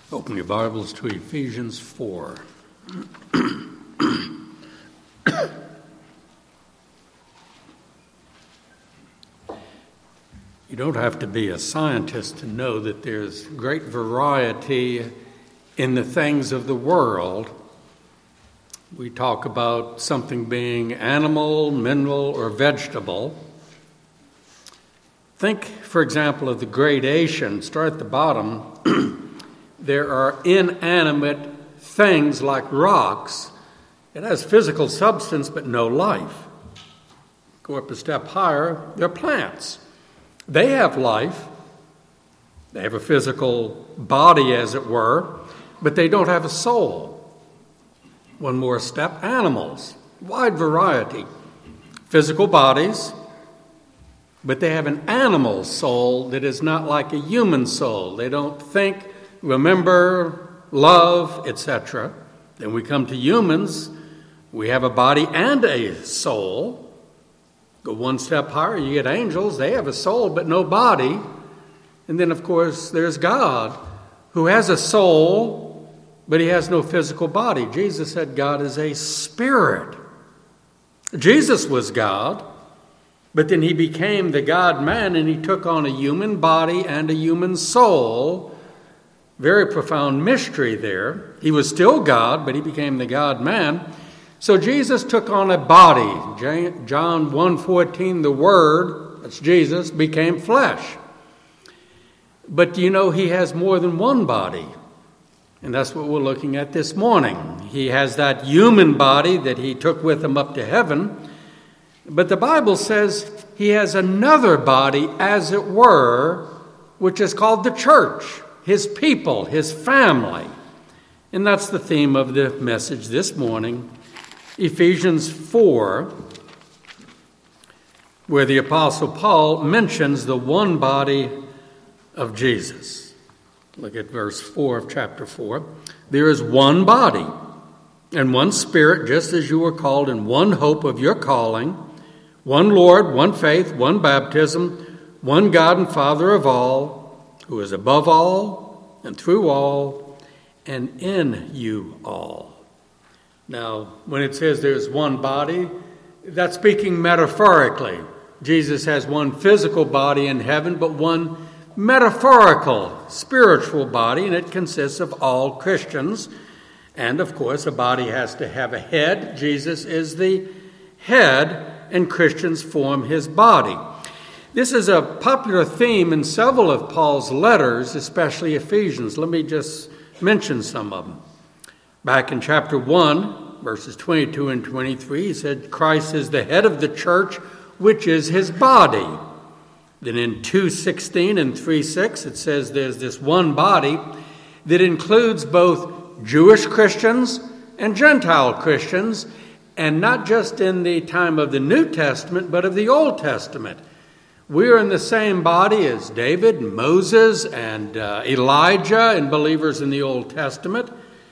Open your Bibles to Ephesians 4. You don't have to be a scientist to know that there's great variety in the things of the world. We talk about something being animal, mineral, or vegetable. Think, for example, of the gradation. Start at the bottom. There are inanimate things like rocks. It has physical substance but no life. Go up a step higher, they're plants. They have life. They have a physical body, as it were, but they don't have a soul. One more step, animals. Wide variety. Physical bodies, but they have an animal soul that is not like a human soul. They don't think, remember, love, etc. Then we come to humans. We have a body and a soul. Go one step higher, you get angels. They have a soul but no body. And then, of course, there's God, who has a soul, but he has no physical body. Jesus said God is a spirit. Jesus was God, but then he became the God-man, and he took on a human body and a human soul. Very profound mystery there. He was still God, but he became the God-man. So Jesus took on a body. John 1:14, the Word, that's Jesus, became flesh. But you know, he has more than one body. And that's what we're looking at this morning. He has that human body that he took with him up to heaven. But the Bible says he has another body, as it were, which is called the church. His people, his family. And that's the theme of the message this morning. Ephesians 4, where the Apostle Paul mentions the one body of Jesus. Look at verse 4 of chapter 4. There is one body and one Spirit, just as you were called in one hope of your calling, one Lord, one faith, one baptism, one God and Father of all, who is above all and through all and in you all. Now, when it says there's one body, that's speaking metaphorically. Jesus has one physical body in heaven, but one metaphorical, spiritual body, and it consists of all Christians. And, of course, a body has to have a head. Jesus is the head, and Christians form his body. This is a popular theme in several of Paul's letters, especially Ephesians. Let me just mention some of them. Back in chapter 1, verses 22 and 23, he said, Christ is the head of the church, which is his body. Then in 2:16 and 3:6, it says there's this one body that includes both Jewish Christians and Gentile Christians, and not just in the time of the New Testament, but of the Old Testament. We are in the same body as David, and Moses, and Elijah, and believers in the Old Testament.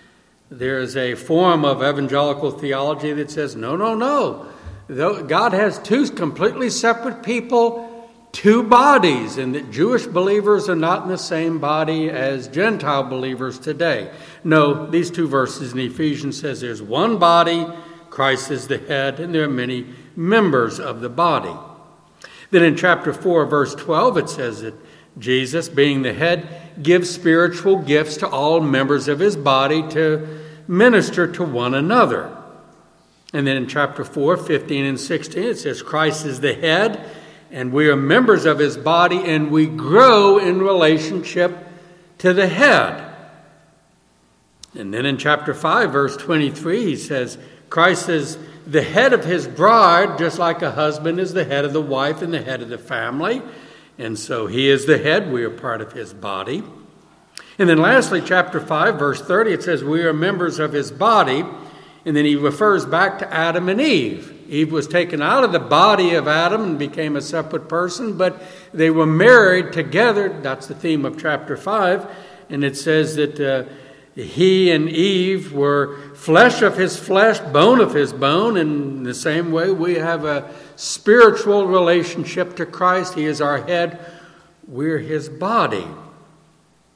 There's a form of evangelical theology that says, no. God has two completely separate people, two bodies, and that Jewish believers are not in the same body as Gentile believers today. No, these two verses in Ephesians says there's one body, Christ is the head, and there are many members of the body. Then in chapter 4, verse 12, it says that Jesus, being the head, gives spiritual gifts to all members of his body to minister to one another. And then in chapter 4, 15 and 16, it says Christ is the head, and we are members of his body, and we grow in relationship to the head. And then in chapter 5, verse 23, he says Christ is the head of his bride, just like a husband is the head of the wife and the head of the family. And so he is the head. We are part of his body. And then lastly, chapter 5, verse 30, it says we are members of his body. And then he refers back to Adam and Eve. Eve was taken out of the body of Adam and became a separate person, but they were married together. That's the theme of chapter 5. And it says that he and Eve were flesh of his flesh, bone of his bone. And in the same way, we have a spiritual relationship to Christ. He is our head. We're his body.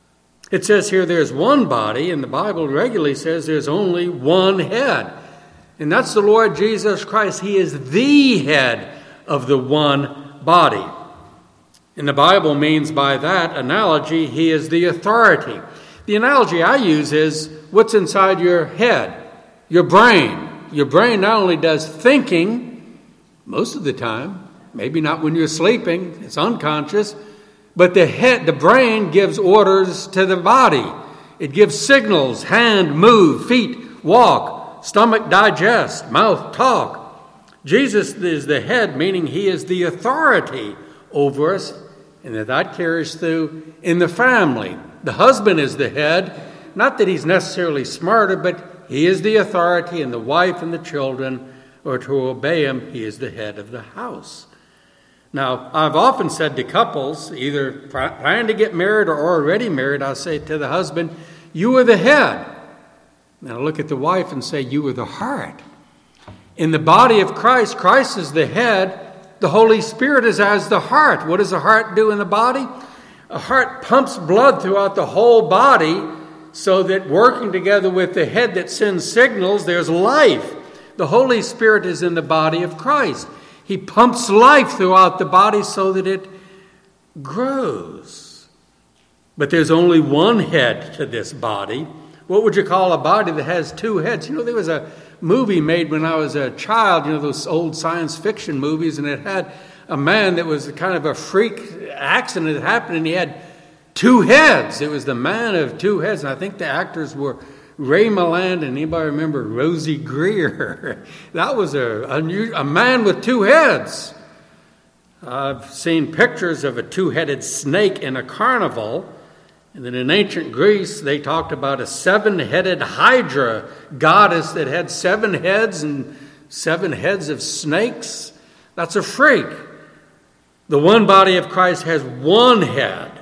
It says here there's one body, and the Bible regularly says there's only one head. And that's the Lord Jesus Christ. He is the head of the one body. And the Bible means by that analogy, he is the authority. The analogy I use is what's inside your head, your brain. Your brain not only does thinking most of the time, maybe not when you're sleeping, it's unconscious, but the brain gives orders to the body. It gives signals: hand, move; feet, walk; stomach, digest; mouth, talk. Jesus is the head, meaning he is the authority over us, and that carries through in the family. The husband is the head, not that he's necessarily smarter, but he is the authority, and the wife and the children are to obey him. He is the head of the house. Now, I've often said to couples, either planning to get married or already married, I say to the husband, you are the head. And I look at the wife and say, you are the heart. In the body of Christ, Christ is the head. The Holy Spirit is as the heart. What does the heart do in the body? A heart pumps blood throughout the whole body so that working together with the head that sends signals, there's life. The Holy Spirit is in the body of Christ. He pumps life throughout the body so that it grows. But there's only one head to this body. What would you call a body that has two heads? You know, there was a movie made when I was a child, you know, those old science fiction movies, and it had a man that was kind of a freak accident that happened, and he had two heads. It was the man of two heads, and I think the actors were Ray Milland, and anybody remember Rosie Greer? That was a man with two heads. I've seen pictures of a two-headed snake in a carnival. And then in ancient Greece, they talked about a seven-headed Hydra goddess that had 7 heads and 7 heads of snakes. That's a freak. The one body of Christ has one head,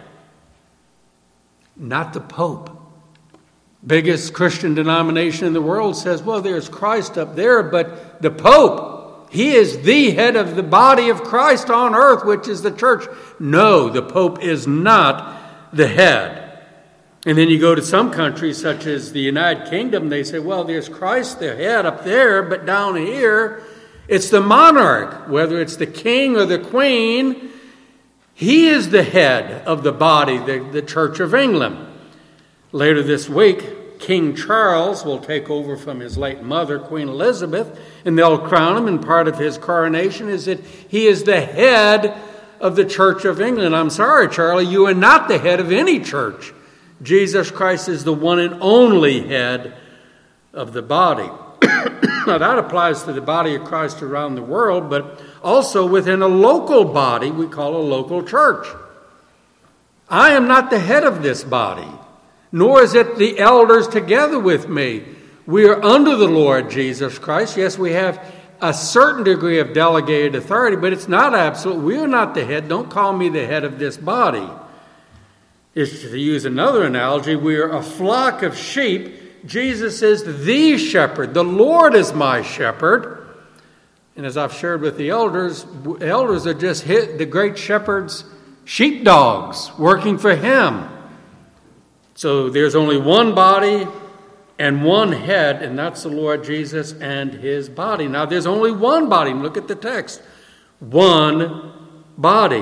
not the Pope. Biggest Christian denomination in the world says, well, there's Christ up there, but the Pope, he is the head of the body of Christ on earth, which is the church. No, the Pope is not the head. And then you go to some countries such as the United Kingdom, they say, well, there's Christ, the head up there, but down here, it's the monarch, whether it's the king or the queen. He is the head of the body, the Church of England. Later this week, King Charles will take over from his late mother, Queen Elizabeth, and they'll crown him, and part of his coronation is that he is the head of the Church of England. I'm sorry, Charlie, you are not the head of any church. Jesus Christ is the one and only head of the body. Now, that applies to the body of Christ around the world, but also within a local body we call a local church. I am not the head of this body, nor is it the elders together with me. We are under the Lord Jesus Christ. Yes, we have a certain degree of delegated authority, but it's not absolute. We are not the head. Don't call me the head of this body. Is to use another analogy, we are a flock of sheep. Jesus is the shepherd. The Lord is my shepherd. And as I've shared with the elders are just the great shepherd's sheepdogs working for him. So there's only one body and one head, and that's the Lord Jesus and his body. Now, there's only one body. Look at the text. One body.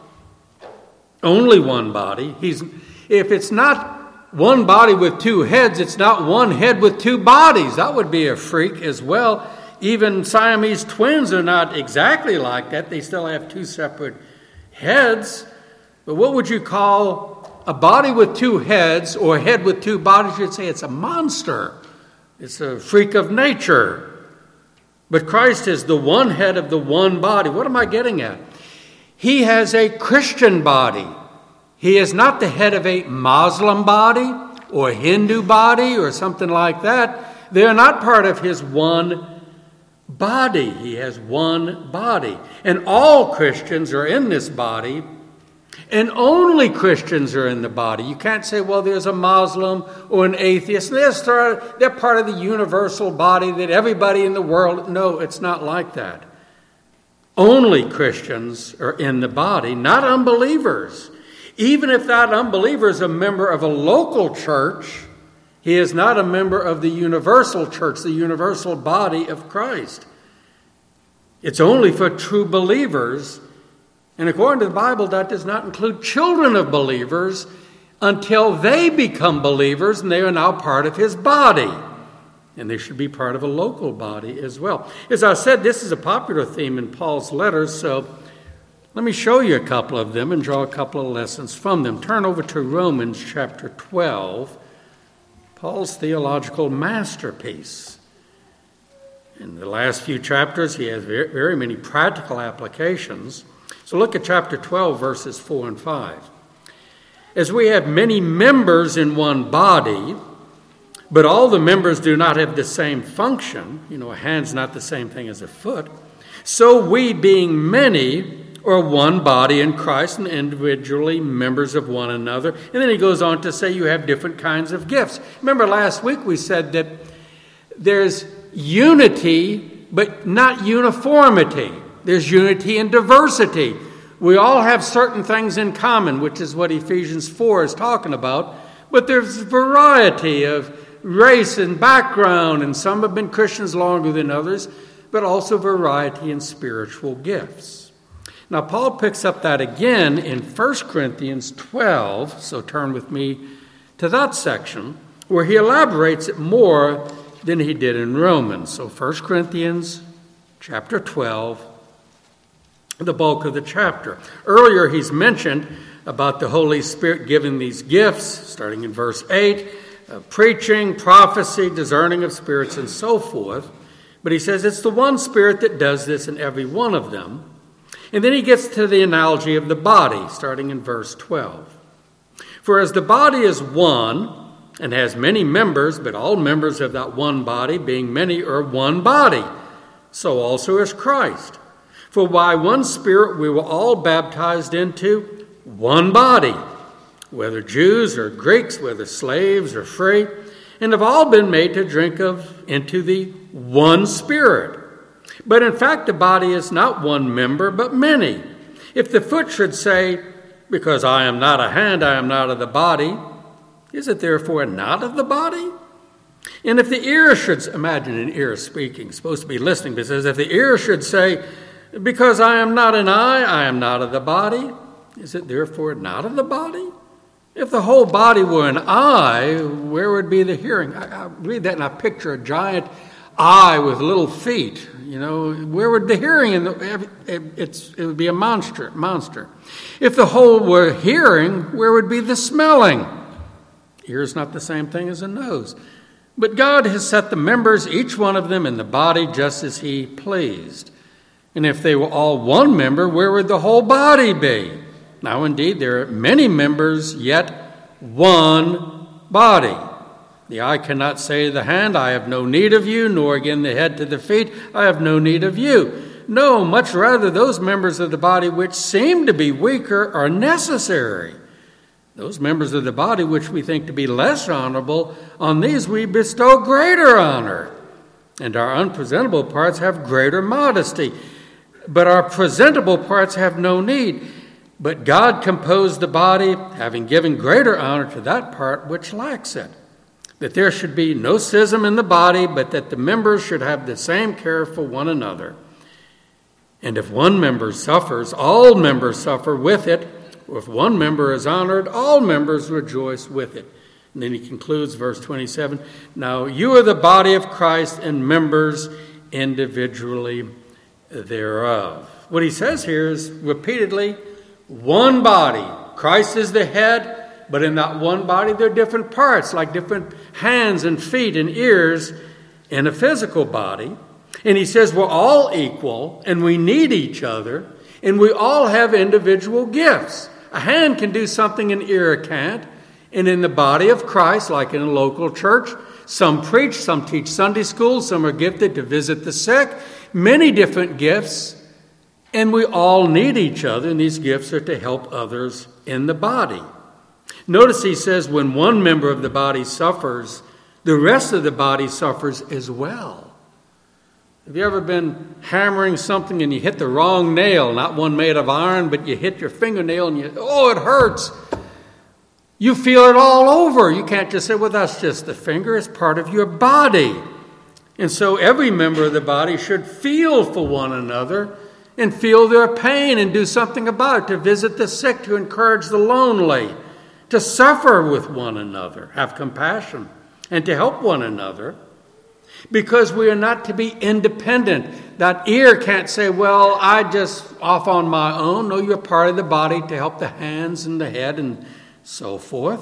Only one body. If it's not one body with 2 heads, it's not one head with 2 bodies. That would be a freak as well. Even Siamese twins are not exactly like that. They still have 2 separate heads. But what would you call a body with 2 heads or a head with 2 bodies? You'd say it's a monster. It's a freak of nature. But Christ is the one head of the one body. What am I getting at? He has a Christian body. He is not the head of a Muslim body or a Hindu body or something like that. They are not part of his one body. He has one body. And all Christians are in this body, and only Christians are in the body. You can't say, well, there's a Muslim or an atheist. They're part of the universal body that everybody in the world... No, it's not like that. Only Christians are in the body, not unbelievers. Even if that unbeliever is a member of a local church, he is not a member of the universal church, the universal body of Christ. It's only for true believers. And according to the Bible, that does not include children of believers until they become believers and they are now part of his body. And they should be part of a local body as well. As I said, this is a popular theme in Paul's letters, so let me show you a couple of them and draw a couple of lessons from them. Turn over to Romans chapter 12, Paul's theological masterpiece. In the last few chapters, he has very, very many practical applications. So look at chapter 12, verses 4 and 5. As we have many members in one body, but all the members do not have the same function, a hand's not the same thing as a foot, so we, being many, are one body in Christ and individually members of one another. And then he goes on to say you have different kinds of gifts. Remember last week we said that there's unity, but not uniformity. There's unity and diversity. We all have certain things in common, which is what Ephesians 4 is talking about. But there's variety of race and background, and some have been Christians longer than others, but also variety in spiritual gifts. Now, Paul picks up that again in 1 Corinthians 12, so turn with me to that section, where he elaborates it more than he did in Romans. So 1 Corinthians chapter 12, the bulk of the chapter. Earlier he's mentioned about the Holy Spirit giving these gifts, starting in verse 8, preaching, prophecy, discerning of spirits, and so forth. But he says it's the one Spirit that does this in every one of them. And then he gets to the analogy of the body, starting in verse 12. For as the body is one and has many members, but all members of that one body, being many, are one body, so also is Christ. For by one Spirit we were all baptized into one body, whether Jews or Greeks, whether slaves or free, and have all been made to drink into the one Spirit. But in fact, the body is not one member, but many. If the foot should say, because I am not a hand, I am not of the body, is it therefore not of the body? And if the ear should, imagine an ear speaking, supposed to be listening, but it says, if the ear should say, because I am not an eye, I am not of the body, is it therefore not of the body? If the whole body were an eye, where would be the hearing? I read that and I picture a giant eye with little feet. Where would the hearing? It would be a monster. If the whole were hearing, where would be the smelling? Ear is not the same thing as a nose. But God has set the members, each one of them, in the body just as he pleased. And if they were all one member, where would the whole body be? Now, indeed, there are many members, yet one body. The eye cannot say to the hand, I have no need of you, nor again the head to the feet, I have no need of you. No, much rather those members of the body which seem to be weaker are necessary. Those members of the body which we think to be less honorable, on these we bestow greater honor. And our unpresentable parts have greater modesty. But our presentable parts have no need. But God composed the body, having given greater honor to that part which lacks it. That there should be no schism in the body, but that the members should have the same care for one another. And if one member suffers, all members suffer with it. Or if one member is honored, all members rejoice with it. And then he concludes, verse 27, now you are the body of Christ and members individually thereof. What he says here is repeatedly, one body. Christ is the head. But in that one body, there are different parts, like different hands and feet and ears in a physical body. And he says we're all equal, and we need each other, and we all have individual gifts. A hand can do something an ear can't. And in the body of Christ, like in a local church, some preach, some teach Sunday school, some are gifted to visit the sick, many different gifts. And we all need each other, and these gifts are to help others in the body. Notice he says when one member of the body suffers, the rest of the body suffers as well. Have you ever been hammering something and you hit the wrong nail, not one made of iron, but you hit your fingernail and it hurts. You feel it all over. You can't just say, well, that's just the finger. It's part of your body. And so every member of the body should feel for one another and feel their pain and do something about it, to visit the sick, to encourage the lonely, to suffer with one another, have compassion, and to help one another. Because we are not to be independent. That ear can't say, well, I just off on my own. No, you're part of the body to help the hands and the head and so forth.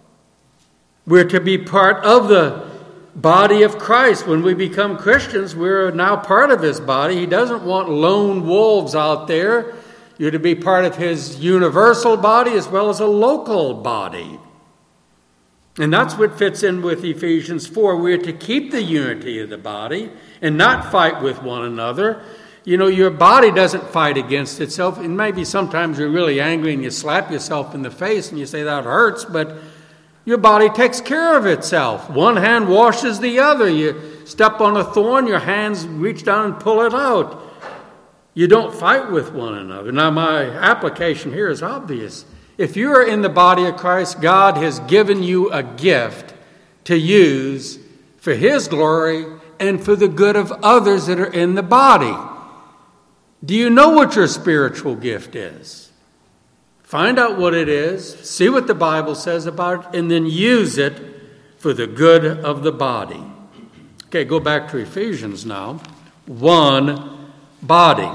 We're to be part of the body of Christ. When we become Christians, we're now part of his body. He doesn't want lone wolves out there. You're to be part of his universal body as well as a local body. And that's what fits in with Ephesians 4. We're to keep the unity of the body and not fight with one another. You know, your body doesn't fight against itself. And maybe sometimes you're really angry and you slap yourself in the face and you say that hurts, but your body takes care of itself. One hand washes the other. You step on a thorn, your hands reach down and pull it out. You don't fight with one another. Now, my application here is obvious. If you are in the body of Christ, God has given you a gift to use for his glory and for the good of others that are in the body. Do you know what your spiritual gift is? Find out what it is, see what the Bible says about it, and then use it for the good of the body. Okay, go back to Ephesians now. One body.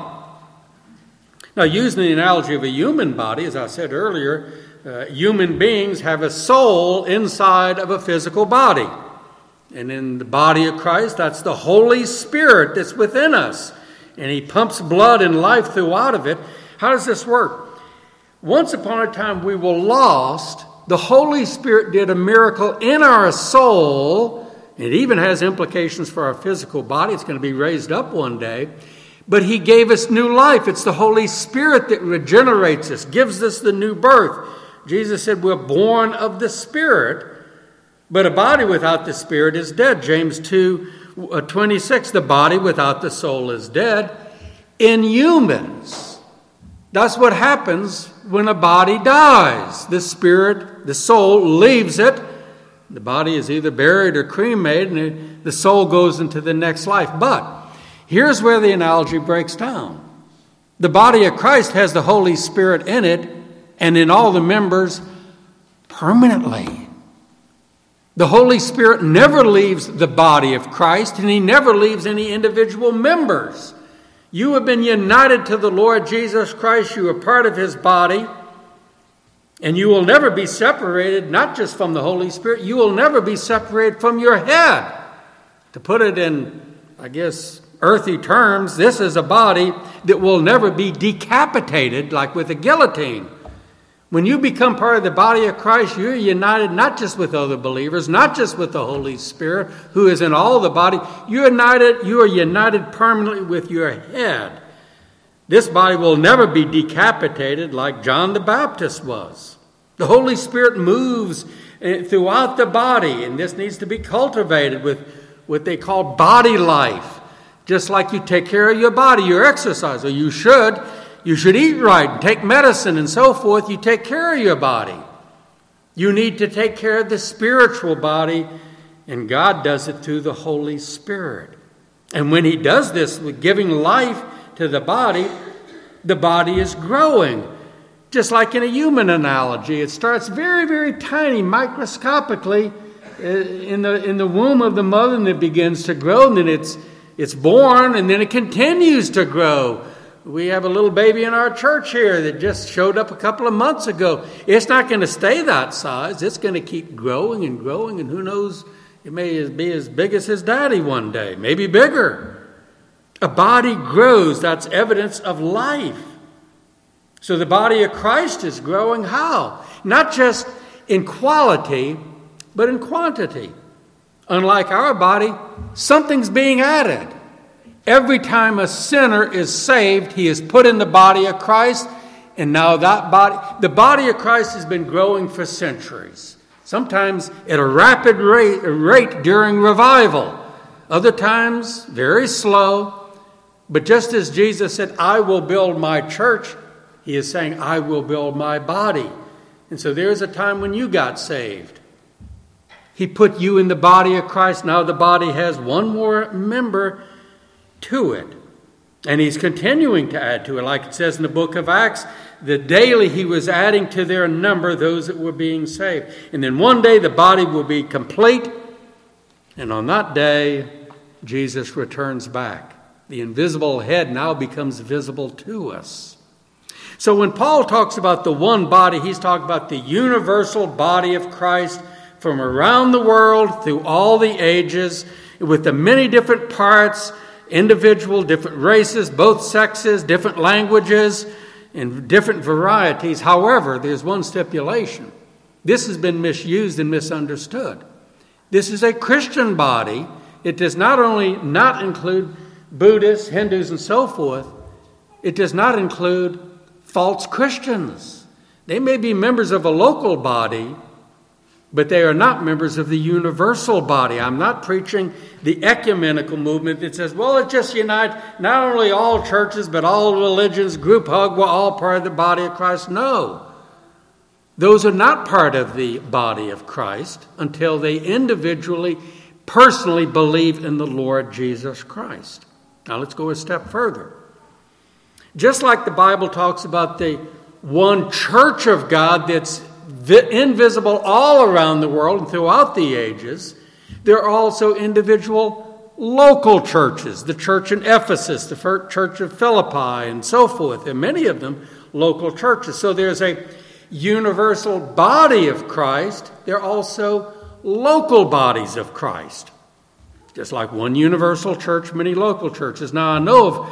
Now, using the analogy of a human body, as I said earlier, human beings have a soul inside of a physical body. And in the body of Christ, that's the Holy Spirit that's within us. And he pumps blood and life throughout of it. How does this work? Once upon a time, we were lost. The Holy Spirit did a miracle in our soul. It even has implications for our physical body. It's going to be raised up one day. But he gave us new life. It's the Holy Spirit that regenerates us, gives us the new birth. Jesus said we're born of the Spirit, but a body without the Spirit is dead. James 2:26, the body without the soul is dead. In humans, that's what happens when a body dies. The spirit, the soul leaves it. The body is either buried or cremated, and the soul goes into the next life. But here's where the analogy breaks down. The body of Christ has the Holy Spirit in it and in all the members permanently. The Holy Spirit never leaves the body of Christ, and he never leaves any individual members. You have been united to the Lord Jesus Christ. You are part of his body, and you will never be separated, not just from the Holy Spirit, you will never be separated from your head. To put it in, earthy terms, this is a body that will never be decapitated like with a guillotine. When you become part of the body of Christ, you're united not just with other believers, not just with the Holy Spirit, who is in all the body. You are united permanently with your head. This body will never be decapitated like John the Baptist was. The Holy Spirit moves throughout the body, and this needs to be cultivated with what they call body life. Just like you take care of your body, you exercise, or you should eat right, take medicine and so forth. You take care of your body. You need to take care of the spiritual body, and God does it through the Holy Spirit. And when he does this with giving life to the body is growing. Just like in a human analogy, it starts very, very tiny, microscopically in the womb of the mother, and it begins to grow, and then it's born, and then it continues to grow. We have a little baby in our church here that just showed up a couple of months ago. It's not going to stay that size. It's going to keep growing and growing, and who knows, it may be as big as his daddy one day, maybe bigger. A body grows. That's evidence of life. So the body of Christ is growing how? Not just in quality, but in quantity. Unlike our body, something's being added. Every time a sinner is saved, he is put in the body of Christ, and now the body of Christ has been growing for centuries. Sometimes at a rapid rate during revival. Other times, very slow. But just as Jesus said, I will build my church, he is saying, I will build my body. And so there's a time when you got saved. He put you in the body of Christ. Now the body has one more member to it. And he's continuing to add to it. Like it says in the book of Acts, that daily he was adding to their number those that were being saved. And then one day the body will be complete. And on that day, Jesus returns back. The invisible head now becomes visible to us. So when Paul talks about the one body, he's talking about the universal body of Christ from around the world through all the ages, with the many different parts, individual, different races, both sexes, different languages, and different varieties. However, there's one stipulation. This has been misused and misunderstood. This is a Christian body. It does not only not include Buddhists, Hindus, and so forth. It does not include false Christians. They may be members of a local body, but they are not members of the universal body. I'm not preaching the ecumenical movement that says, well, it just unites not only all churches, but all religions, group hug, we're all part of the body of Christ. No. Those are not part of the body of Christ until they individually, personally believe in the Lord Jesus Christ. Now let's go a step further. Just like the Bible talks about the one church of God that's invisible all around the world and throughout the ages, there are also individual local churches. The church in Ephesus, the church of Philippi, and so forth. And many of them local churches. So there's a universal body of Christ. There are also local bodies of Christ. Just like one universal church, many local churches. Now, I know of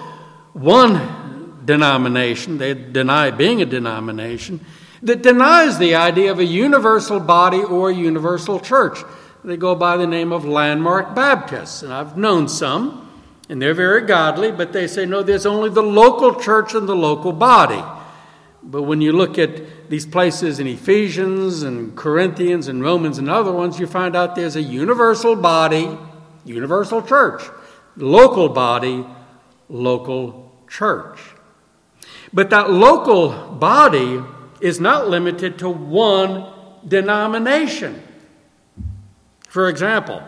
one denomination, they deny being a denomination, that denies the idea of a universal body or a universal church. They go by the name of Landmark Baptists. And I've known some, and they're very godly, but they say, no, there's only the local church and the local body. But when you look at these places in Ephesians and Corinthians and Romans and other ones, you find out there's a universal body, universal church, local body, local church. But that local body is not limited to one denomination. For example,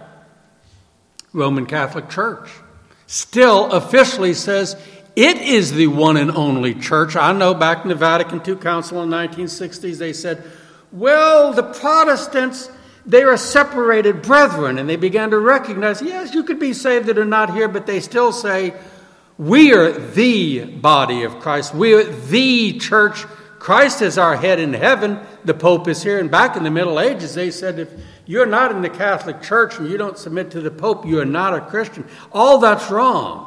Roman Catholic Church still officially says it is the one and only church. I know back in the Vatican II Council in the 1960s, they said, well, the Protestants, they are separated brethren. And they began to recognize, yes, you could be saved that are not here, but they still say, we are the body of Christ. We are the church. Christ is our head in heaven. The Pope is here. And back in the Middle Ages, they said, if you're not in the Catholic Church and you don't submit to the Pope, you are not a Christian. All that's wrong.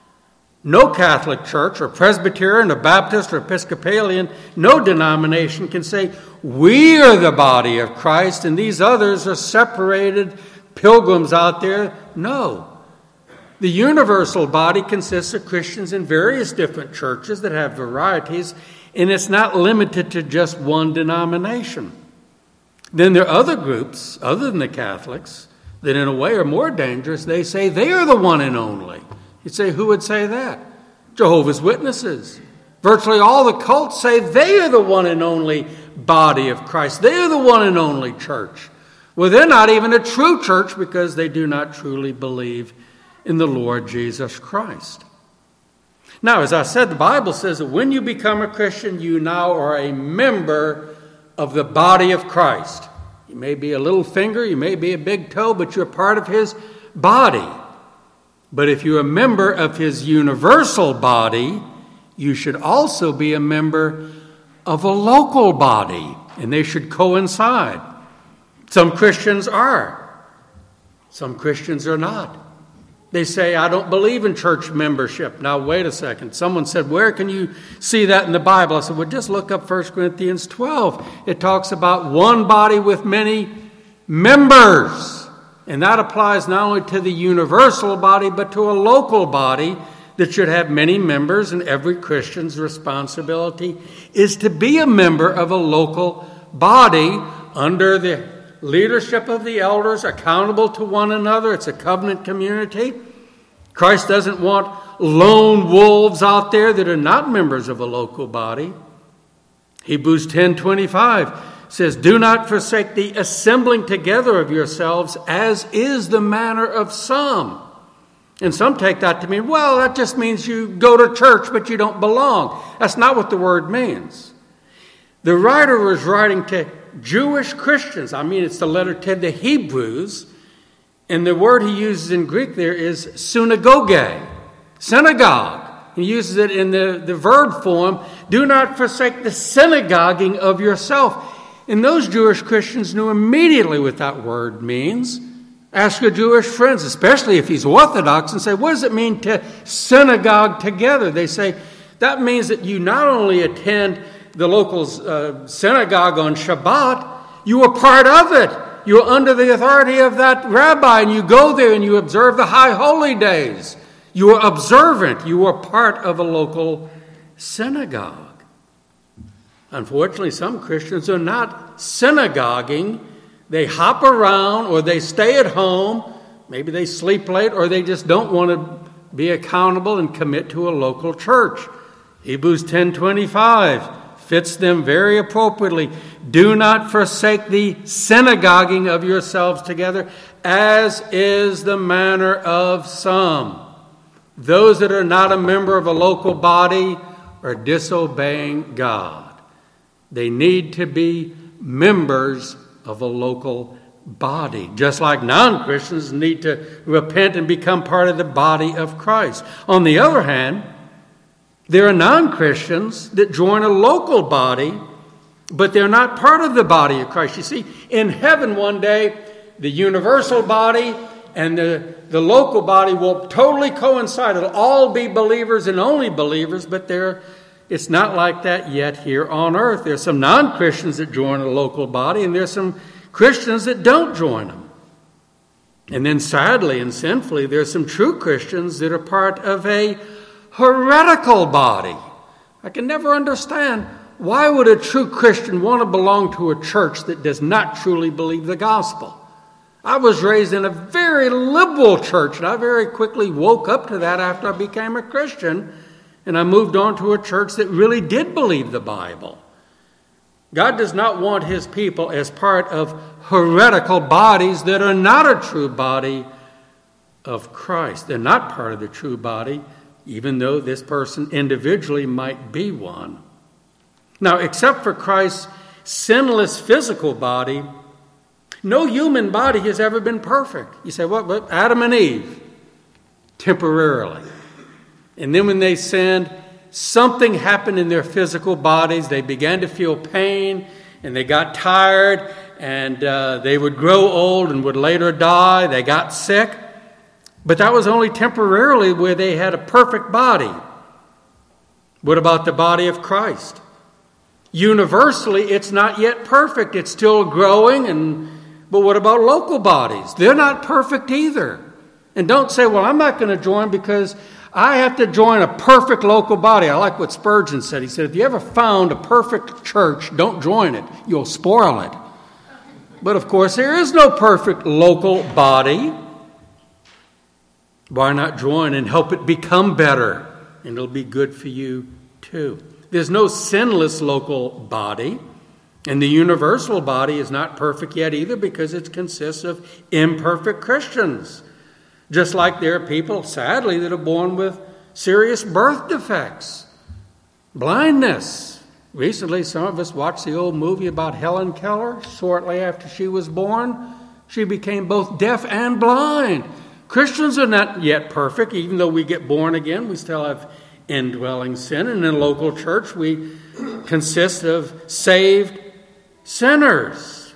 No Catholic Church or Presbyterian or Baptist or Episcopalian, no denomination can say, we are the body of Christ and these others are separated pilgrims out there. No. The universal body consists of Christians in various different churches that have varieties, and it's not limited to just one denomination. Then there are other groups, other than the Catholics, that in a way are more dangerous. They say they are the one and only. You'd say, who would say that? Jehovah's Witnesses. Virtually all the cults say they are the one and only body of Christ. They are the one and only church. Well, they're not even a true church because they do not truly believe in the Lord Jesus Christ. Now, as I said, the Bible says that when you become a Christian, you now are a member of the body of Christ. You may be a little finger, you may be a big toe, but you're part of his body. But if you're a member of his universal body, you should also be a member of a local body, and they should coincide. Some Christians are. Some Christians are not. They say, I don't believe in church membership. Now, wait a second. Someone said, where can you see that in the Bible? I said, well, just look up 1 Corinthians 12. It talks about one body with many members. And that applies not only to the universal body, but to a local body that should have many members. And every Christian's responsibility is to be a member of a local body under the leadership of the elders, accountable to one another. It's a covenant community. Christ doesn't want lone wolves out there that are not members of a local body. Hebrews 10:25 says, "Do not forsake the assembling together of yourselves, as is the manner of some." And some take that to mean, well, that just means you go to church, but you don't belong. That's not what the word means. The writer was writing to Jewish Christians. I mean, it's the letter to the Hebrews. And the word he uses in Greek there is synagoge, synagogue. He uses it in the verb form. Do not forsake the synagoguing of yourself. And those Jewish Christians knew immediately what that word means. Ask your Jewish friends, especially if he's Orthodox, and say, what does it mean to synagogue together? They say, that means that you not only attend the local synagogue on Shabbat, you are part of it. You are under the authority of that rabbi, and you go there and you observe the high holy days. You are observant. You are part of a local synagogue. Unfortunately, some Christians are not synagoguing. They hop around, or they stay at home. Maybe they sleep late, or they just don't want to be accountable and commit to a local church. Hebrews 10:25 fits them very appropriately. Do not forsake the synagoguing of yourselves together, as is the manner of some. Those that are not a member of a local body are disobeying God. They need to be members of a local body, just like non-Christians need to repent and become part of the body of Christ. On the other hand, there are non-Christians that join a local body, but they're not part of the body of Christ. You see, in heaven one day, the universal body and the local body will totally coincide. It'll all be believers and only believers, but it's not like that yet here on earth. There's some non-Christians that join a local body, and there's some Christians that don't join them. And then sadly and sinfully, there's some true Christians that are part of a heretical body. I can never understand, why would a true Christian want to belong to a church that does not truly believe the gospel? I was raised in a very liberal church, and I very quickly woke up to that after I became a Christian, and I moved on to a church that really did believe the Bible. God does not want his people as part of heretical bodies that are not a true body of Christ. They're not part of the true body, even though this person individually might be one. Now, except for Christ's sinless physical body, no human body has ever been perfect. You say, what? Adam and Eve, temporarily. And then when they sinned, something happened in their physical bodies. They began to feel pain, and they got tired, and they would grow old and would later die. They got sick. But that was only temporarily where they had a perfect body. What about the body of Christ? Universally, it's not yet perfect. It's still growing. But what about local bodies? They're not perfect either. And don't say, well, I'm not going to join because I have to join a perfect local body. I like what Spurgeon said. He said, if you ever found a perfect church, don't join it. You'll spoil it. But of course, there is no perfect local body. Why not join and help it become better? And it'll be good for you too. There's no sinless local body. And the universal body is not perfect yet either, because it consists of imperfect Christians. Just like there are people, sadly, that are born with serious birth defects, blindness. Recently, some of us watched the old movie about Helen Keller. Shortly after she was born, she became both deaf and blind. Christians are not yet perfect. Even though we get born again, we still have indwelling sin. And in a local church, we consist of saved sinners.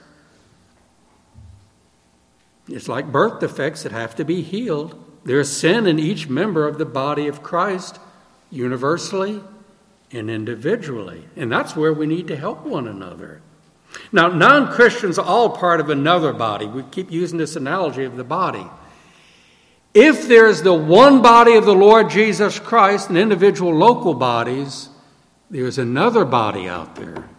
It's like birth defects that have to be healed. There's sin in each member of the body of Christ, universally and individually. And that's where we need to help one another. Now, non-Christians are all part of another body. We keep using this analogy of the body. If there's the one body of the Lord Jesus Christ and individual local bodies, there's another body out there.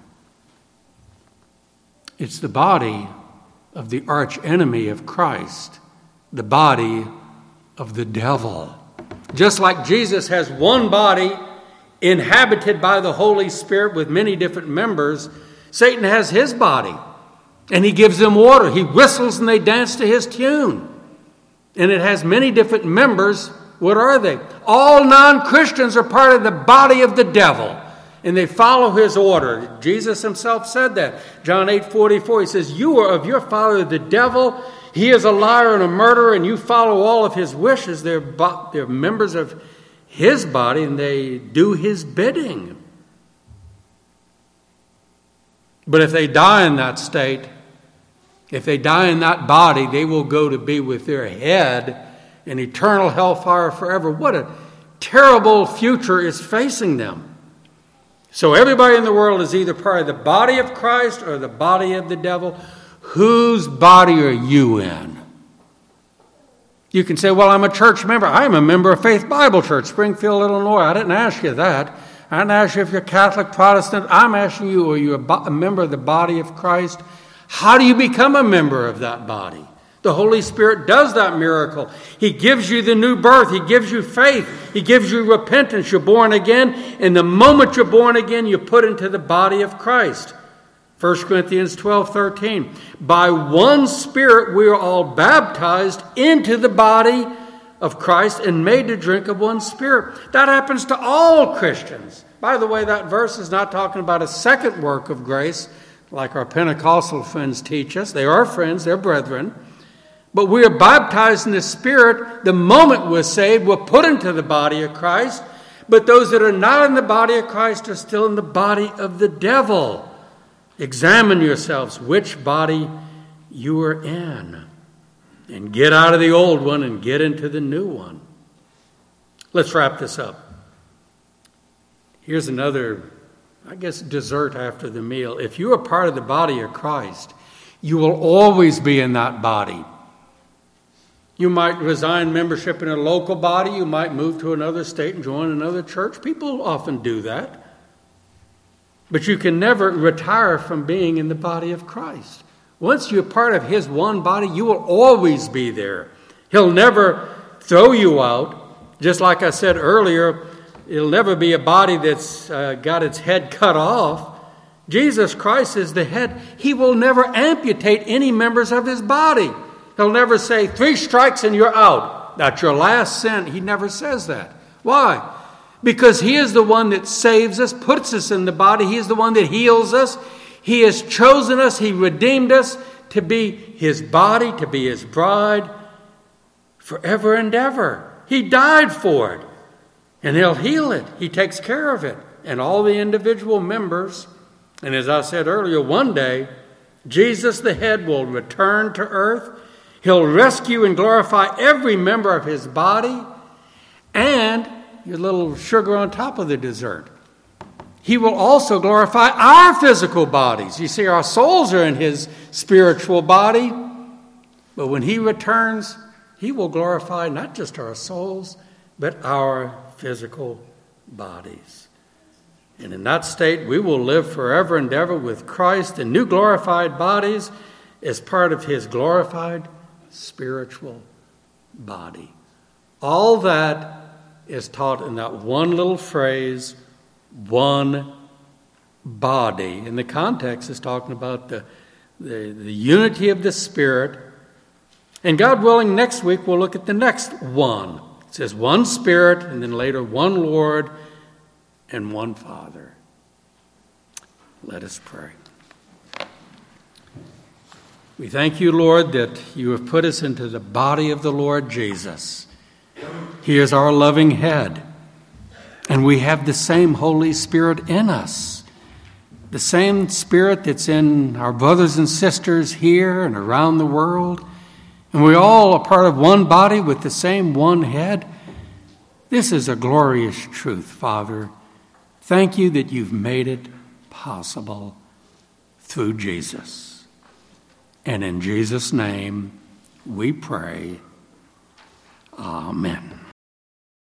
It's the body of the arch enemy of Christ, the body of the devil. Just like Jesus has one body inhabited by the Holy Spirit with many different members, Satan has his body. And he gives them order. He whistles and they dance to his tune. And it has many different members. What are they? All non-Christians are part of the body of the devil. And they follow his order. Jesus himself said that. John 8:44, he says, "You are of your father the devil. He is a liar and a murderer, and you follow all of his wishes." They're members of his body, and they do his bidding. But if they die in that state, if they die in that body, they will go to be with their head in eternal hellfire forever. What a terrible future is facing them. So everybody in the world is either part of the body of Christ or the body of the devil. Whose body are you in? You can say, well, I'm a church member. I'm a member of Faith Bible Church, Springfield, Illinois. I didn't ask you that. I didn't ask you if you're Catholic, Protestant. I'm asking you, are you a member of the body of Christ? How do you become a member of that body? The Holy Spirit does that miracle. He gives you the new birth. He gives you faith. He gives you repentance. You're born again. And the moment you're born again, you're put into the body of Christ. 1 Corinthians 12:13. By one Spirit we are all baptized into the body of Christ and made to drink of one Spirit. That happens to all Christians. By the way, that verse is not talking about a second work of grace like our Pentecostal friends teach us. They are friends, they're brethren. But we are baptized in the Spirit. The moment we're saved, we're put into the body of Christ. But those that are not in the body of Christ are still in the body of the devil. Examine yourselves which body you are in. And get out of the old one and get into the new one. Let's wrap this up. Here's another, dessert after the meal. If you are part of the body of Christ, you will always be in that body. You might resign membership in a local body. You might move to another state and join another church. People often do that. But you can never retire from being in the body of Christ. Once you're part of his one body, you will always be there. He'll never throw you out. Just like I said earlier, it'll never be a body that's got its head cut off. Jesus Christ is the head. He will never amputate any members of his body. He'll never say, 3 strikes and you're out. That's your last sin. He never says that. Why? Because he is the one that saves us, puts us in the body. He is the one that heals us. He has chosen us. He redeemed us to be his body, to be his bride forever and ever. He died for it. And he'll heal it. He takes care of it. And all the individual members. And as I said earlier, one day, Jesus the head will return to earth. He'll rescue and glorify every member of his body. And your little sugar on top of the dessert. He will also glorify our physical bodies. You see, our souls are in his spiritual body. But when he returns, he will glorify not just our souls, but our physical bodies. And in that state, we will live forever and ever with Christ in new glorified bodies as part of his glorified spiritual body. All that is taught in that one little phrase, one body. And the context is talking about the unity of the Spirit. And God willing, next week we'll look at the next one. It says one Spirit, and then later one Lord and one Father. Let us pray. We thank you, Lord, that you have put us into the body of the Lord Jesus. He is our loving head. And we have the same Holy Spirit in us. The same Spirit that's in our brothers and sisters here and around the world. And we all are part of one body with the same one head. This is a glorious truth, Father. Thank you that you've made it possible through Jesus. And in Jesus' name we pray. Amen.